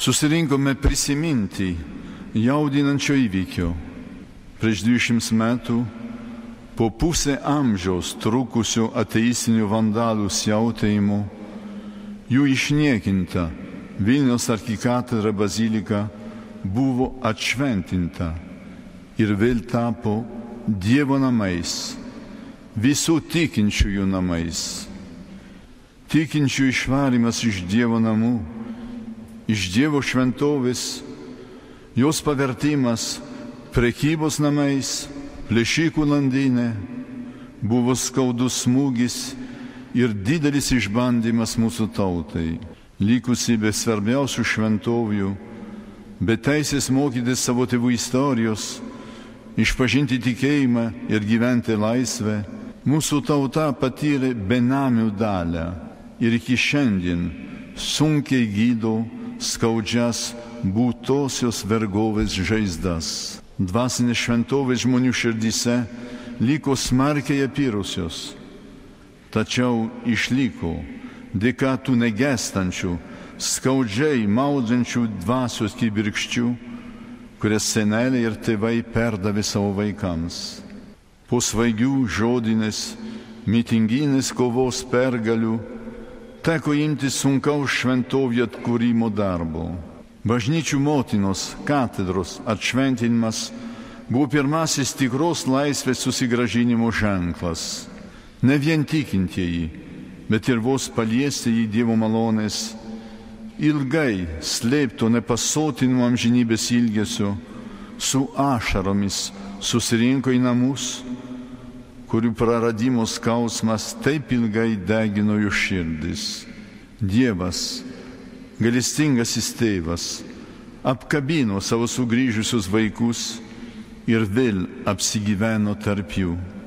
Susirinkome prisiminti jaudinančio įvykio. Prieš 200 metų, po pusę amžiaus trukusio ateistinių vandalų siautėjimų, jų išniekinta Vilniaus arkikatedra bazilika buvo atšventinta ir vėl tapo Dievo namais, visų tikinčiųjų namais. Tikinčių išvarymas iš Dievo namų, iš Dievo šventovės, jos pavertimas prekybos namais, plėšikų landynė, buvo skaudus smūgis ir didelis išbandymas mūsų tautai, likusi be svarbiausių šventovių, be teisės mokytis savo tėvų istorijos, išpažinti tikėjimą ir gyventi laisvę. Mūsų tauta patyrė benamių dalią ir iki šiandien sunkiai gydo skaudžias būtosios vergovės žaizdas. Dvasinės šventovės žmonių širdyse liko smarkiai apirusios, tačiau išliko dėka tų negęstančių, skaudžiai maudžiančių dvasios kibirkščių, kurias seneliai ir tėvai perdavė savo vaikams. Po svaigių žodinės, mitinginės kovos pergalių teko imtis sunkaus šventovių atkūrimo darbo. Bažnyčių motinos katedros atšventinimas buvo pirmasis tikros laisvės susigrąžinimo ženklas. Ne vien tikintieji, bet ir vos paliestieji Dievo malonės, ilgai slėpto nepasotinimo amžinybės ilgesio, su ašaromis susirinko į namus, kurių praradimo skausmas taip ilgai degino jų širdis. Dievas, gailestingasis tėvas, apkabino savo sugrįžusius vaikus ir vėl apsigyveno tarp jų.